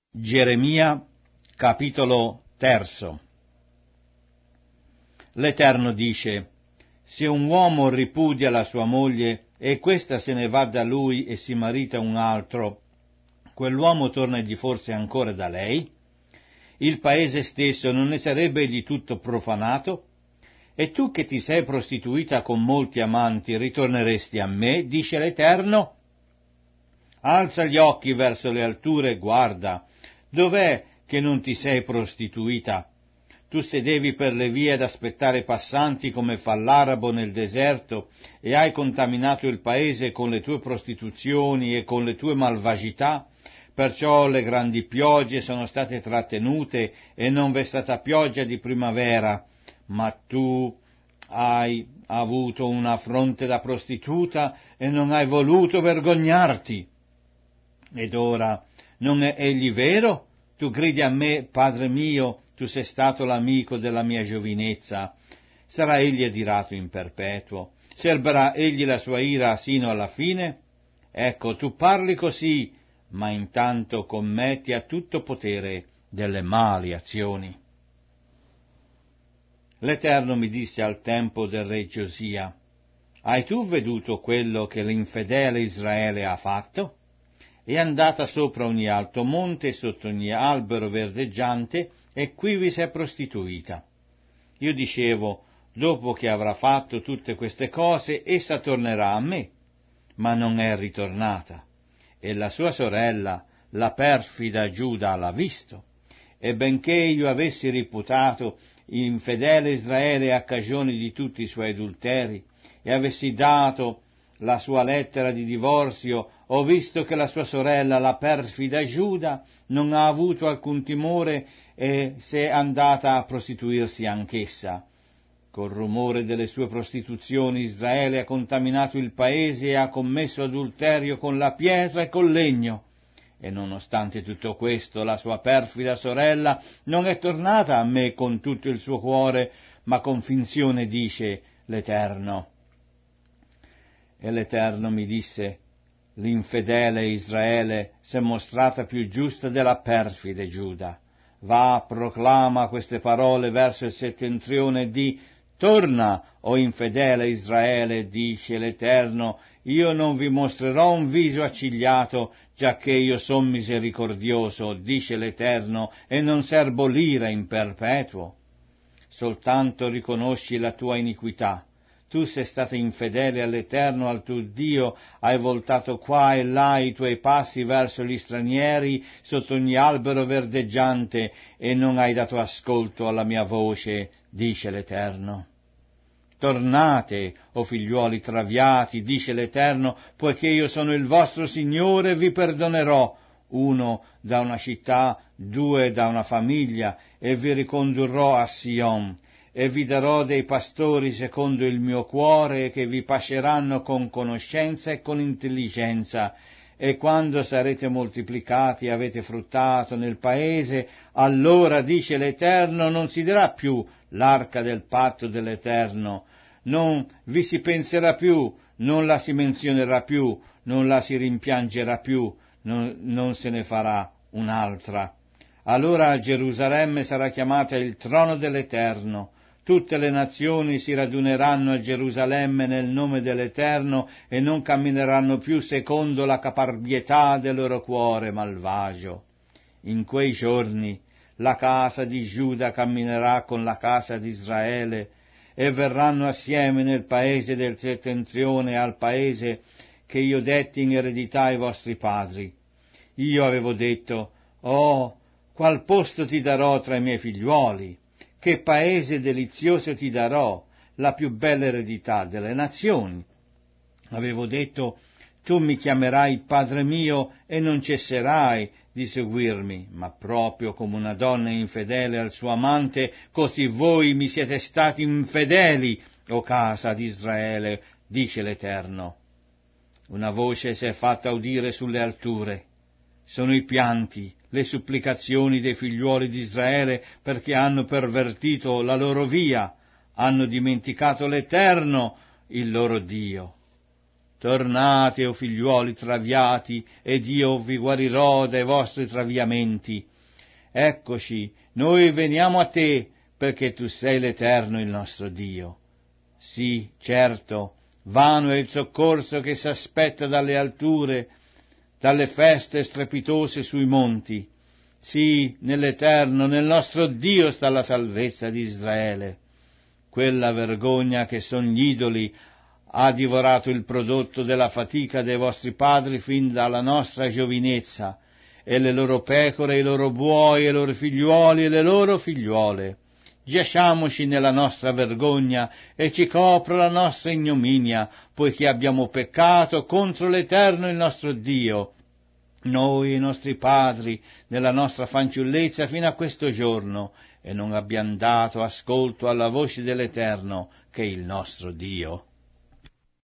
Geremia, capitolo 3. L'Eterno dice: se un uomo ripudia la sua moglie e questa se ne va da lui e si marita un altro, quell'uomo torna egli forse ancora da lei? Il paese stesso non ne sarebbe egli tutto profanato? E tu che ti sei prostituita con molti amanti ritorneresti a me, dice l'Eterno? Alza gli occhi verso le alture e guarda, dov'è che non ti sei prostituita? Tu sedevi per le vie ad aspettare passanti come fa l'arabo nel deserto e hai contaminato il paese con le tue prostituzioni e con le tue malvagità, perciò le grandi piogge sono state trattenute e non v'è stata pioggia di primavera, ma tu hai avuto una fronte da prostituta e non hai voluto vergognarti. Ed ora non è egli vero? Tu gridi a me, Padre mio, tu sei stato l'amico della mia giovinezza. Sarà egli adirato in perpetuo? Serberà egli la sua ira sino alla fine? Ecco, tu parli così, ma intanto commetti a tutto potere delle mali azioni. L'Eterno mi disse al tempo del re Giosia: hai tu veduto quello che l'infedele Israele ha fatto? È andata sopra ogni alto monte e sotto ogni albero verdeggiante, e qui vi si è prostituita. Io dicevo: dopo che avrà fatto tutte queste cose, essa tornerà a me, ma non è ritornata. E la sua sorella, la perfida Giuda, l'ha visto, e benché io avessi riputato infedele Israele a cagione di tutti i suoi adulteri, e avessi dato la sua lettera di divorzio, ho visto che la sua sorella, la perfida Giuda, non ha avuto alcun timore e s'è andata a prostituirsi anch'essa. Col rumore delle sue prostituzioni Israele ha contaminato il paese e ha commesso adulterio con la pietra e col legno. E nonostante tutto questo, la sua perfida sorella non è tornata a me con tutto il suo cuore, ma con finzione, dice l'Eterno. E l'Eterno mi disse: l'infedele Israele s'è mostrata più giusta della perfide Giuda. Va, proclama queste parole verso il settentrione e di: torna, o infedele Israele, dice l'Eterno, io non vi mostrerò un viso accigliato, giacché io son misericordioso, dice l'Eterno, e non serbo l'ira in perpetuo. Soltanto riconosci la tua iniquità. Tu sei stata infedele all'Eterno, al tuo Dio, hai voltato qua e là i tuoi passi verso gli stranieri sotto ogni albero verdeggiante e non hai dato ascolto alla mia voce, dice l'Eterno. Tornate, o figliuoli traviati, dice l'Eterno, poiché io sono il vostro Signore, vi perdonerò, uno da una città, due da una famiglia, e vi ricondurrò a Sion. E vi darò dei pastori secondo il mio cuore, che vi pasceranno con conoscenza e con intelligenza, e quando sarete moltiplicati e avete fruttato nel paese, allora, dice l'Eterno, non si dirà più l'arca del patto dell'Eterno, non vi si penserà più, non la si menzionerà più, non la si rimpiangerà più, non se ne farà un'altra. Allora Gerusalemme sarà chiamata il trono dell'Eterno. Tutte le nazioni si raduneranno a Gerusalemme nel nome dell'Eterno e non cammineranno più secondo la caparbietà del loro cuore malvagio. In quei giorni la casa di Giuda camminerà con la casa di Israele e verranno assieme nel paese del settentrione al paese che io detti in eredità ai vostri padri. Io avevo detto: oh, qual posto ti darò tra i miei figliuoli? Che paese delizioso ti darò, la più bella eredità delle nazioni. Avevo detto: tu mi chiamerai Padre mio e non cesserai di seguirmi, ma proprio come una donna infedele al suo amante, così voi mi siete stati infedeli, o casa di Israele, dice l'Eterno. Una voce si è fatta udire sulle alture. Sono i pianti, le supplicazioni dei figliuoli di Israele, perché hanno pervertito la loro via, hanno dimenticato l'Eterno, il loro Dio. Tornate, o figliuoli traviati, ed io vi guarirò dai vostri traviamenti. Eccoci, noi veniamo a te, perché tu sei l'Eterno, il nostro Dio. Sì, certo, vano è il soccorso che s'aspetta dalle alture, dalle feste strepitose sui monti. Sì, nell'Eterno, nel nostro Dio sta la salvezza di Israele. Quella vergogna che son gli idoli ha divorato il prodotto della fatica dei vostri padri fin dalla nostra giovinezza, e le loro pecore, i loro buoi, i loro figliuoli e le loro figliuole. Giacciamoci nella nostra vergogna e ci copra la nostra ignominia, poiché abbiamo peccato contro l'Eterno il nostro Dio, noi e i nostri padri, nella nostra fanciullezza fino a questo giorno, e non abbiamo dato ascolto alla voce dell'Eterno, che è il nostro Dio.